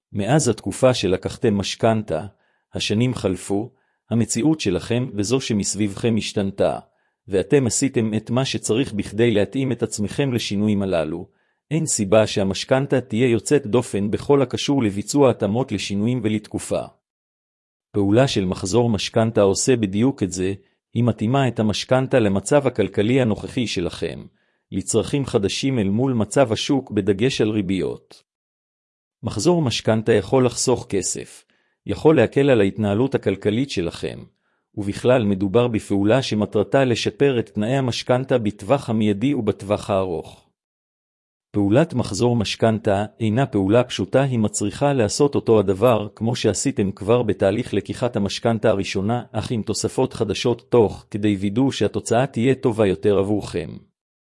מאז התקופה שלקחתם משכנתה, השנים חלפו, המציאות שלכם וזו שמסביבכם השתנתה, ואתם עשיתם את מה שצריך בכדי להתאים את עצמכם לשינויים הללו. אין סיבה שהמשכנתה תהיה יוצאת דופן בכל הקשור לביצוע התאמות לשינויים ולתקופה. פעולה של מחזור משכנתה עושה בדיוק את זה, היא מתאימה את המשכנתה למצב הכלכלי הנוכחי שלכם, לצרכים חדשים אל מול מצב השוק בדגש על ריביות. מחזור משכנתה יכול לחסוך כסף, יכול להקל על ההתנהלות הכלכלית שלכם, ובכלל מדובר בפעולה שמטרתה לשפר את תנאי המשכנתה בטווח המיידי ובטווח הארוך. פעולת מחזור משכנתה אינה פעולה פשוטה, היא מצריכה לעשות אותו הדבר כמו שעשיתם כבר בתהליך לקיחת המשכנתה הראשונה, אך עם תוספות חדשות תוך כדי וידוא שהתוצאה תהיה טובה יותר עבורכם.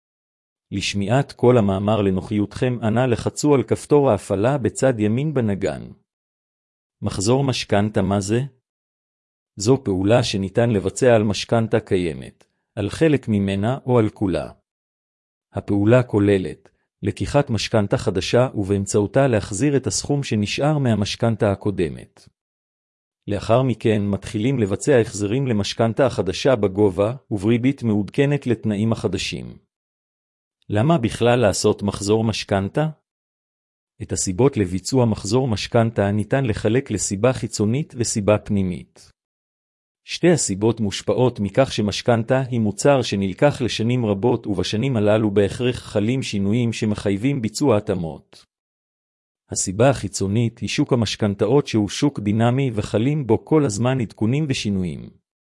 לשמיעת כל המאמר לנוחיותכם אנא לחצו על כפתור ההפעלה בצד ימין בנגן. מחזור משכנתה מה זה? זו פעולה שניתן לבצע על משכנתה קיימת, על חלק ממנה או על כולה. הפעולה כוללת לקיחת משכנתה חדשה ובאמצעותה להחזיר את הסכום שנשאר מהמשכנתה הקודמת. לאחר מכן מתחילים לבצע החזרים למשכנתה החדשה בגובה ובריבית מעודכנת לתנאים החדשים. למה בכלל לעשות מחזור משכנתה? את הסיבות לביצוע מחזור משכנתה ניתן לחלק לסיבה חיצונית וסיבה פנימית. שתי הסיבות מושפעות מכך שמשכנתה היא מוצר שנלקח לשנים רבות ובשנים הללו בהכרח חלים שינויים שמחייבים ביצוע התאמות. הסיבה החיצונית היא שוק המשכנתאות שהוא שוק דינמי וחלים בו כל הזמן עדכונים ושינויים.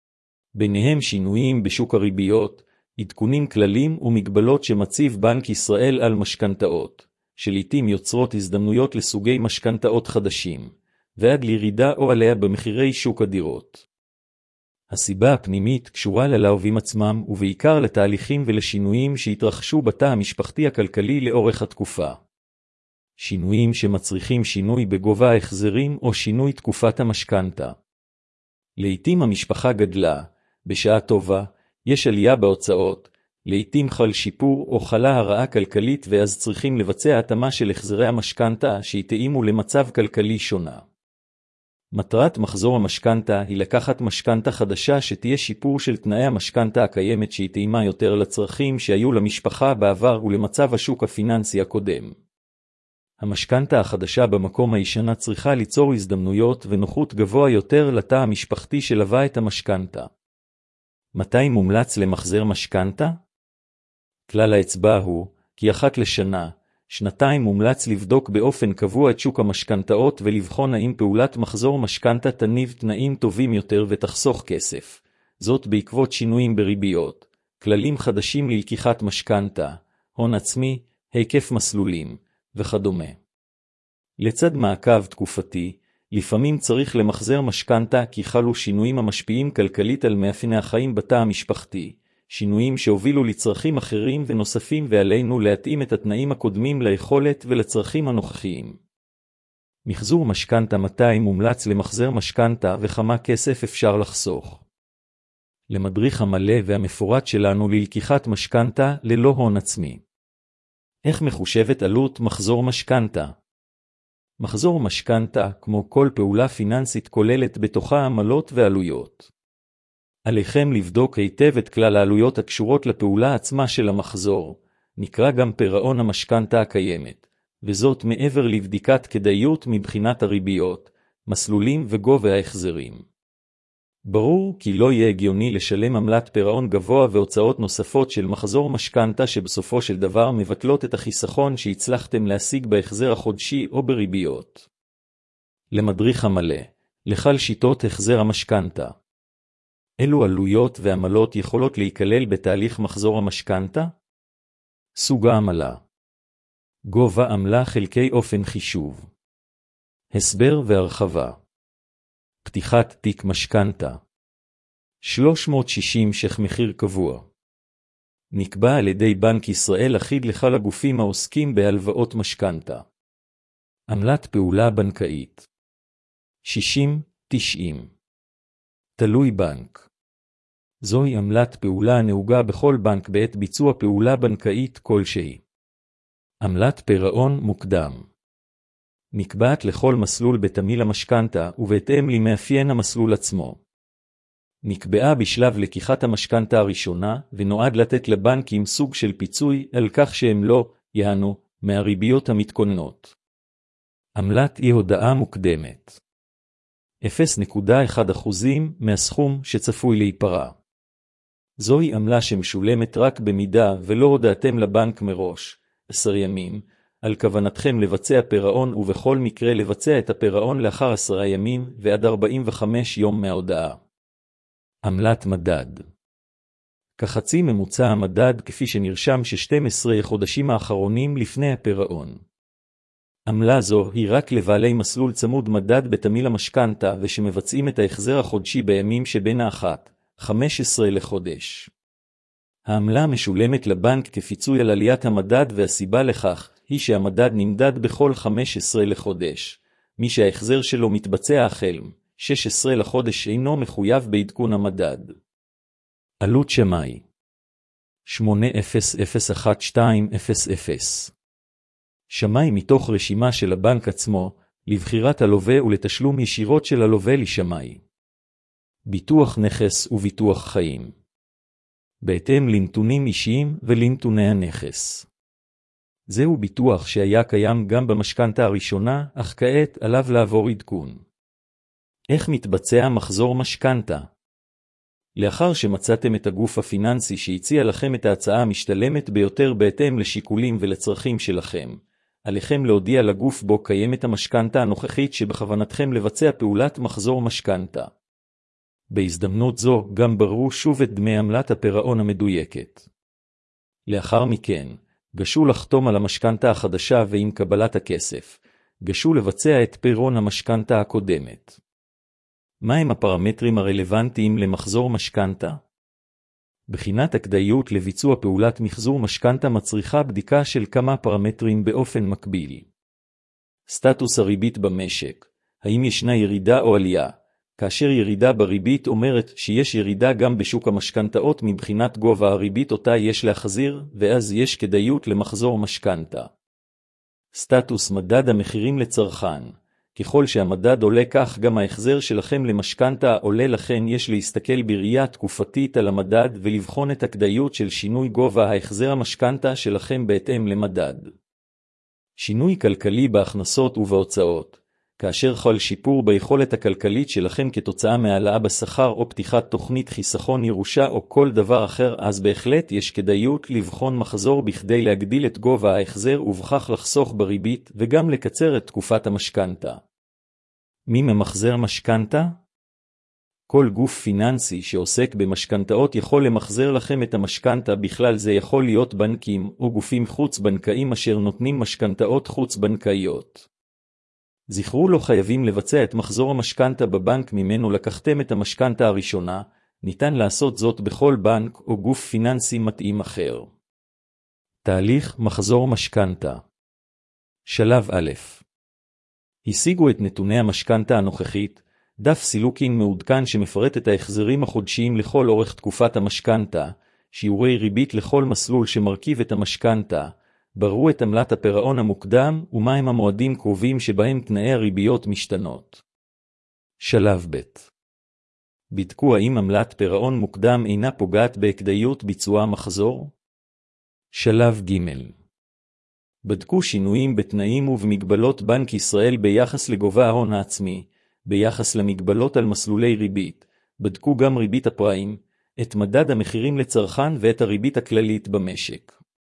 ביניהם שינויים בשוק הריביות, עדכונים כללים ומגבלות שמציב בנק ישראל על משכנתאות, שלעיתים יוצרות הזדמנויות לסוגי משכנתאות חדשים, ועד לירידה או עליה במחירי שוק הדירות. הסיבה הפנימית קשורה ללהבים עצמם ובעיקר לתהליכים ולשינויים שהתרחשו בתא המשפחתי הכלכלי לאורך התקופה. שינויים שמצריכים שינוי בגובה ההחזרים או שינוי תקופת המשכנתה. לעתים המשפחה גדלה, בשעה טובה, יש עלייה בהוצאות, לעתים חל שיפור או חלה הרעה כלכלית ואז צריכים לבצע התאמה של החזרי המשכנתה שיתאימו למצב כלכלי שונה. מטרת מחזור המשכנתה היא לקחת משכנתה חדשה שתהיה שיפור של תנאי המשכנתה הקיימת שהתאימה יותר לצרכים שהיו למשפחה בעבר ולמצב השוק הפיננסי הקודם. המשכנתה החדשה במקום הישנה צריכה ליצור הזדמנויות ונוחות גבוה יותר לתא המשפחתי שלווה את המשכנתה. מתי מומלץ למחזר משכנתה? כלל האצבע הוא כי אחת לשנה, שנתיים מומלץ לבדוק באופן קבוע את שוק המשכנתאות ולבחון האם פעולת מחזור משכנתה תניב תנאים טובים יותר ותחסוך כסף. זאת בעקבות שינויים בריביות, כללים חדשים ללקיחת משכנתה, הון עצמי, היקף מסלולים וכדומה. לצד מעקב תקופתי, לפעמים צריך למחזר משכנתה כי חלו שינויים המשפיעים כלכלית על מאפייני החיים בתא המשפחתי, שינויים שהובילו לצרכים אחרים ונוספים ועלינו להתאים את התנאים הקודמים ליכולת ולצרכים הנוכחיים. מחזור משכנתה מתי מומלץ למחזר משכנתה וכמה כסף אפשר לחסוך. למדריך המלא והמפורט שלנו ללקיחת משכנתה ללא הון עצמי. איך מחושבת עלות מחזור משכנתה? מחזור משכנתה, כמו כל פעולה פיננסית, כוללת בתוכה עמלות ועלויות. עליכם לבדוק היטב את כלל העלויות הקשורות לפעולה עצמה של המחזור, נקרא גם פירעון המשכנתה הקיימת, וזאת מעבר לבדיקת כדאיות מבחינת הריביות, מסלולים וגובה ההחזרים. ברור כי לא יהיה הגיוני לשלם עמלת פירעון גבוה והוצאות נוספות של מחזור משכנתה שבסופו של דבר מבטלות את החיסכון שהצלחתם להשיג בהחזר החודשי או בריביות. למדריך המלא, לכל שיטות החזר המשכנתה. אילו עלויות ועמלות יכולות להיכלל בתהליך מחזור המשכנתה? סוג העמלה. גובה עמלה חלקי אופן חישוב. הסבר והרחבה. פתיחת תיק משכנתה. 360 ש"ח מחיר קבוע. נקבע על ידי בנק ישראל אחיד לכל הגופים העוסקים בהלוואות משכנתה. עמלת פעולה בנקאית. 60-90. תלוי בנק. זוהי עמלת פעולה הנהוגה בכל בנק בעת ביצוע פעולה בנקאית כלשהי. עמלת פירעון מוקדם. נקבעת לכל מסלול בתמהיל המשכנתה ובהתאם למאפיין המסלול עצמו. נקבעה בשלב לקיחת המשכנתה הראשונה ונועד לתת לבנקים סוג של פיצוי על כך שהם לא ייהנו מהריביות המתכוננות. עמלת אי הודעה מוקדמת 0.1% מהסכום שצפוי להיפרע. זוהי עמלה שמשולמת רק במידה ולא הודעתם לבנק מראש 10 ימים על כוונתכם לבצע פירעון, ובכל מקרה לבצע את הפירעון לאחר 10 ימים ועד 45 יום מההודעה. עמלת מדד כחצי ממוצע המדד כפי שנרשם 12 החודשים האחרונים לפני הפירעון. עמלה זו היא רק לבעלי מסלול צמוד מדד בתמהיל המשכנתה ושמבצעים את ההחזר החודשי בימים שבין 1-15 לחודש. העמלה משולמת לבנק כפיצוי על עליית המדד, והסיבה לכך היא שהמדד נמדד בכל 15 לחודש. מי שההחזר שלו מתבצע החל 16 לחודש אינו מחויב בעדכון המדד. עלות שמאי 8001200 שמאי מתוך רשימה של הבנק עצמו, לבחירת הלווה ולתשלום ישירות של הלווה לשמאי. ביטוח נכס וביטוח חיים בהתאם לנתונים אישיים ולנתוני הנכס. זהו ביטוח שהיה קיים גם במשכנתה הראשונה, אך כעת עליו לעבור עדכון. איך מתבצע מחזור משכנתה? לאחר שמצאתם את הגוף הפיננסי שהציע לכם את ההצעה המשתלמת ביותר בהתאם לשיקולים ולצרכים שלכם, עליכם להודיע לגוף בו קיימת המשכנתה הנוכחית שבכוונתכם לבצע פעולת מחזור משכנתה. בהזדמנות זו גם ברו שוב את דמי עמלת הפירעון המדויקת. לאחר מכן, גשו לחתום על המשכנתה החדשה, ועם קבלת הכסף, גשו לבצע את פירעון המשכנתה הקודמת. מהם הפרמטרים הרלוונטיים למחזור משכנתה? בחינת הכדאיות לביצוע פעולת מחזור משכנתה מצריכה בדיקה של כמה פרמטרים באופן מקביל. סטטוס הריבית במשק, האם ישנה ירידה או עלייה? כאשר ירידה בריבית אומרת שיש ירידה גם בשוק המשכנתאות מבחינת גובה הריבית אותה יש להחזיר, ואז יש כדאיות למחזור משכנתה. סטטוס מדד המחירים לצרכן, ככל שהמדד עולה כך גם ההחזר שלכם למשכנתה עולה, לכן יש להסתכל בראייה תקופתית על המדד ולבחון את הכדאיות של שינוי גובה ההחזר המשכנתה שלכם בהתאם למדד. שינוי כלכלי בהכנסות ובהוצאות, כאשר חל שיפור ביכולת הכלכלית שלכם כתוצאה מהעלאה בשכר או פתיחת תוכנית חיסכון ירושה או כל דבר אחר, אז בהחלט יש כדאיות לבחון מחזור בכדי להגדיל את גובה ההחזר ובכך לחסוך בריבית וגם לקצר את תקופת המשכנתה. מי ממחזר משכנתה? כל גוף פיננסי שעוסק במשכנתאות יכול למחזר לכם את המשכנתה, בכלל זה יכול להיות בנקים או גופים חוץ-בנקאיים אשר נותנים משכנתאות חוץ-בנקאיות. זכרו, לא חייבים לבצע את מחזור המשכנתה בבנק ממנו לקחתם את המשכנתה הראשונה, ניתן לעשות זאת בכל בנק או גוף פיננסי מתאים אחר. תהליך מחזור משכנתה. שלב א', השיגו את נתוני המשכנתה הנוכחית, דף סילוקין מעודכן שמפרט את ההחזרים החודשיים לכל אורך תקופת המשכנתה, שיעורי ריבית לכל מסלול שמרכיב את המשכנתה, ברו את עמלת הפירעון המוקדם ומהם המועדים קרובים שבהם תנאי הריביות משתנות. שלב ב', בדקו האם עמלת פירעון מוקדם אינה פוגעת בכדאיות ביצוע מחזור. שלב ג', בדקו שינויים בתנאים ובמגבלות בנק ישראל ביחס לגובה ההון העצמי, ביחס למגבלות על מסלולי ריבית, בדקו גם ריבית הפריים, את מדד המחירים לצרכן ואת הריבית הכללית במשק.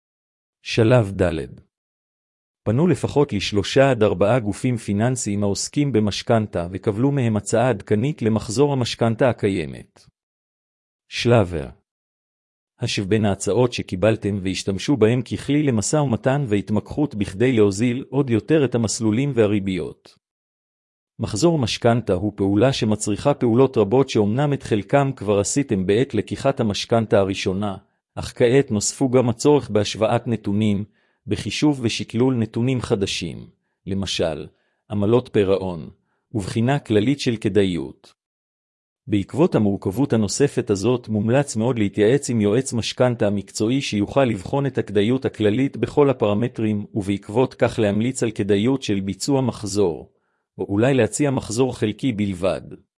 שלב ד', פנו לפחות ל3-4 גופים פיננסיים העוסקים במשכנתה וקבלו מהם הצעה עדכנית למחזור המשכנתה הקיימת. שלב ה', השב בין ההצעות שקיבלתם והשתמשו בהם ככלי למשא ומתן והתמקחות בכדי להוזיל עוד יותר את המסלולים והריביות. מחזור משכנתה הוא פעולה שמצריכה פעולות רבות שאומנם את חלקם כבר עשיתם בעת לקיחת המשכנתה הראשונה, אך כעת נוספו גם הצורך בהשוואת נתונים, בחישוב ושקלול נתונים חדשים, למשל, עמלות פירעון, ובחינה כללית של כדאיות. בעקבות המורכבות הנוספת הזאת מומלץ מאוד להתייעץ עם יועץ משכנתה מקצועי שיוכל לבחון את הכדאיות הכללית בכל הפרמטרים, ובעקבות כך להמליץ על כדאיות של ביצוע מחזור, או אולי להציע מחזור חלקי בלבד.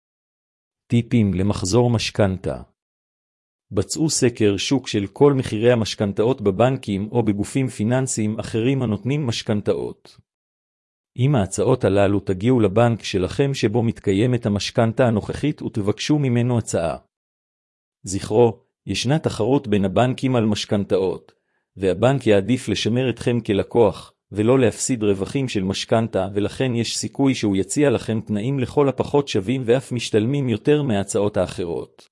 טיפים למחזור משכנתה. בצעו סקר שוק של כל מחירי המשכנתאות בבנקים או בגופים פיננסיים אחרים הנותנים משכנתאות. אם ההצעות הללו תגיעו לבנק שלכם שבו מתקיימת המשכנתה הנוכחית ותבקשו ממנו הצעה. זכרו, ישנה תחרות בין הבנקים על משכנתאות, והבנק יעדיף לשמר אתכם כלקוח, ולא להפסיד רווחים של משכנתה, ולכן יש סיכוי שהוא יציע לכם תנאים לכל הפחות שווים ואף משתלמים יותר מההצעות האחרות.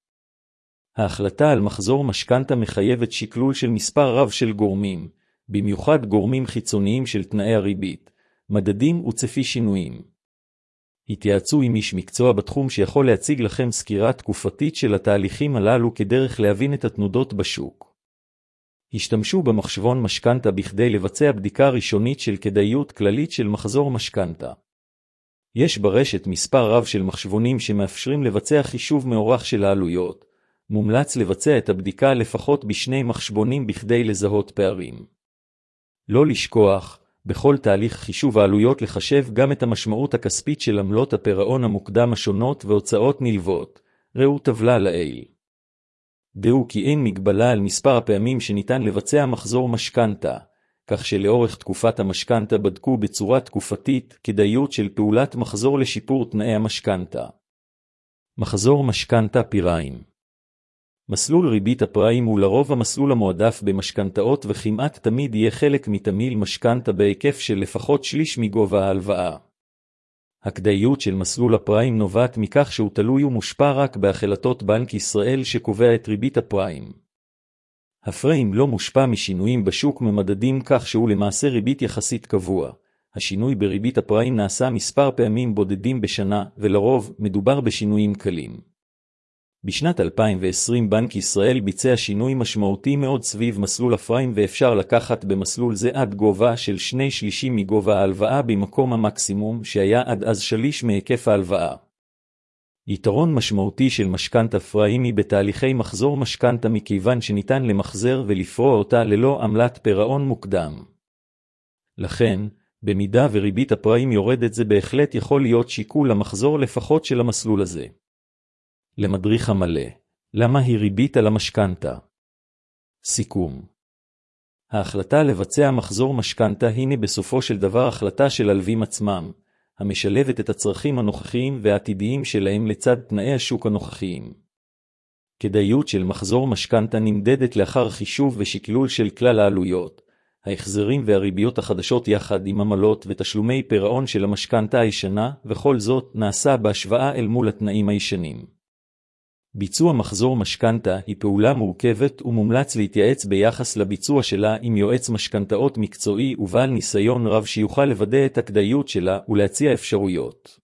ההחלטה על מחזור משכנתה מחייבת שקלול של מספר רב של גורמים, במיוחד גורמים חיצוניים של תנאי הריבית, מדדים וצפי שינויים. התייעצו עם איש מקצוע בתחום שיכול להציג לכם סקירה תקופתית של התהליכים הללו כדרך להבין את התנודות בשוק. השתמשו במחשבון משכנתה בכדי לבצע בדיקה ראשונית של כדאיות כללית של מחזור משכנתה. יש ברשת מספר רב של מחשבונים שמאפשרים לבצע חישוב מאורך של העלויות. מומלץ לבצע את הבדיקה לפחות בשני מחשבונים בכדי לזהות פערים. לא לשכוח, בכל תהליך חישוב העלויות לחשב גם את המשמעות הכספית של עמלות הפירעון המוקדם השונות והוצאות נלוות. ראו טבלה לעיל. דעו כי אין מגבלה על מספר הפעמים שניתן לבצע מחזור משכנתה, כך שלאורך תקופת המשכנתה בדקו בצורה תקופתית כדאיות של פעולת מחזור לשיפור תנאי המשכנתה. מחזור משכנתה פיריים. מסלול ריבית הפריים הוא לרוב המסלול המועדף במשכנתאות וכמעט תמיד יהיה חלק מתמהיל משכנתה בהיקף של לפחות שליש מגובה ההלוואה. הכדאיות של מסלול הפריים נובעת מכך שהוא תלוי ומושפע רק בהחלטות בנק ישראל שקובע את ריבית הפריים. הפריים לא מושפע משינויים בשוק ממדדים כך שהוא למעשה ריבית יחסית קבוע. השינוי בריבית הפריים נעשה מספר פעמים בודדים בשנה ולרוב מדובר בשינויים קלים. בשנת 2020 בנק ישראל ביצע שינוי משמעותי מאוד סביב מסלול הפריים ואפשר לקחת במסלול זה עד גובה של 2/3 מגובה ההלוואה במקום המקסימום שהיה עד אז שליש מהיקף ההלוואה. יתרון משמעותי של משכנתה פריים היא בתהליכי מחזור משכנתה מכיוון שניתן למחזר ולפרוע אותה ללא עמלת פירעון מוקדם. לכן, במידה וריבית הפריים יורדת זה בהחלט יכול להיות שיקול למחזור לפחות של המסלול הזה. למדריך המלא, למה היא ריבית על המשכנתה? סיכום. ההחלטה לבצע מחזור משכנתה הנה בסופו של דבר החלטה של הלווים עצמם, המשלבת את הצרכים הנוכחיים והעתידיים שלהם לצד תנאי השוק הנוכחיים. כדאיות של מחזור משכנתה נמדדת לאחר חישוב ושקלול של כלל העלויות, ההחזרים והריביות החדשות יחד עם עמלות ותשלומי פירעון של המשכנתה הישנה, וכל זאת נעשה בהשוואה אל מול התנאים הישנים. ביצוע מחזור משכנתה היא פעולה מורכבת ומומלץ להתייעץ ביחס לביצוע שלה עם יועץ משכנתאות מקצועי ובעל ניסיון רב שיוכל לוודא את הכדאיות שלה ולהציע אפשרויות.